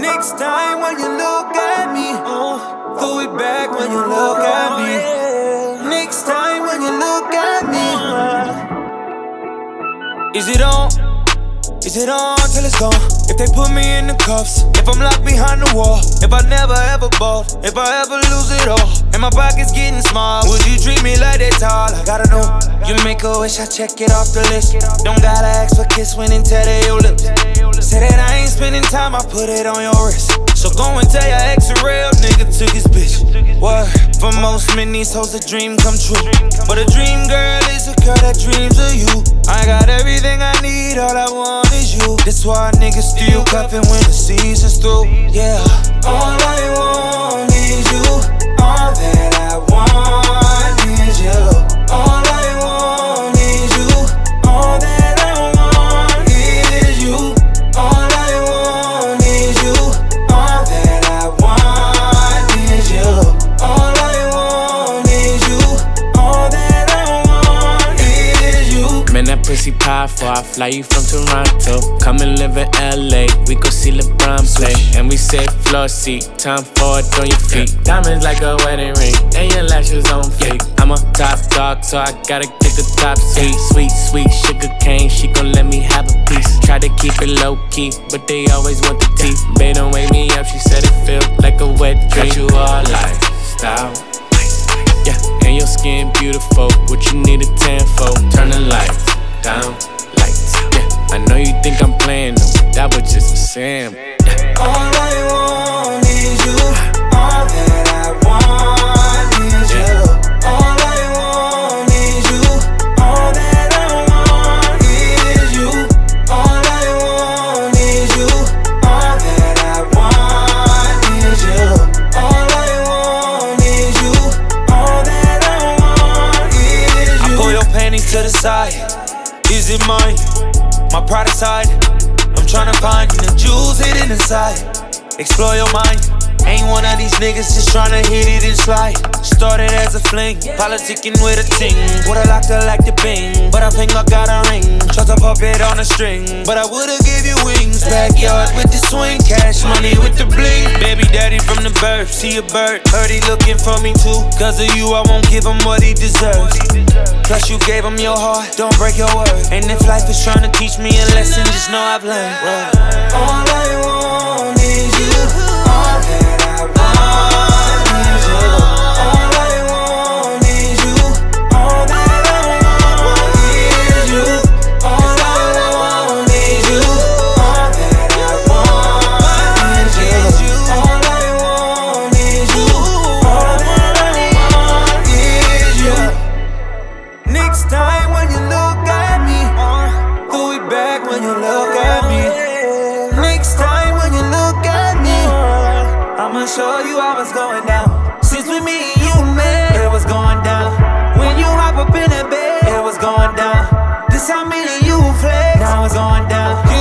Next time when you look at me, throw it back when you look at me. Next time when you look at me, is it on? Is it on till it's gone? If they put me in the cuffs, if I'm locked behind the wall, if I never ever bought, if I ever lose it all, and my pocket's getting small, would you treat me like that tall? I gotta know. You make a wish, I check it off the list. Don't gotta ask for kiss when and tell your lips. Say that I ain't spending time, I put it on your wrist. So go and tell your ex a real nigga took his bitch. What? For most men, these hoes a dream come true. But a dream girl is a girl that dreams of you. I got everything I need, all I want is you. That's why niggas still cuffin' when the season's through. Yeah. All I want is you. All that I want is you. All I want is you. All that I want is you. All I want is you. All that I want is you. All I want is you. All that I want is you. Man, that pussy powerful, I fly you from Toronto. Come and live in LA, we go see LeBron play. And we say floor seat, time for it on your feet. Diamonds like a wedding ring, and your lashes on fake. I'm a top dog, so I gotta get the top seat. Sweet, sweet sugar cane, she gon' let me have a piece. Try to keep it low key, but they always want the teeth. Babe, don't wake me up, she said it feel like a wet dream. Got you all lifestyle, yeah, and your skin beautiful. What you need a 10 for? Turn the lights down, lights, yeah. I know you think I'm playing them, that was just a sim, yeah. All I want is you. All that I want is you. All I want is you. All that I want is you. All I want is you. All that I want is you. All I want is you. All that I want is you. I pull your panties to the side. Is it mine? My pride aside, I'm tryna find the jewels hidden inside. Explore your mind. Ain't one of these niggas just tryna hit it and slide. Started as a fling, politicking with a ting. Woulda locked her like the Bing, but I think I got a ring. Trust a puppet on a string, but I woulda give you wings. Backyard with the swing, cash money with the bling. Baby daddy from the birth, see a bird. Heard he looking for me too. Cause of you, I won't give him what he deserves. Plus you gave him your heart, don't break your word. And if life is tryna teach me a lesson, just know I've learned. All I want is you. All that I want is you. All I want is you. All that I want is you. All I want is you. All that I want is you. All I want is you. All that I want is you. Next time when you look at me, throw it back when you look at me. Next time when you look at me, I'ma show you how it's going down. Since with me and you, man, it was going down. When you hop up in that bed, it was going down. This how me and you flex, now it's going down.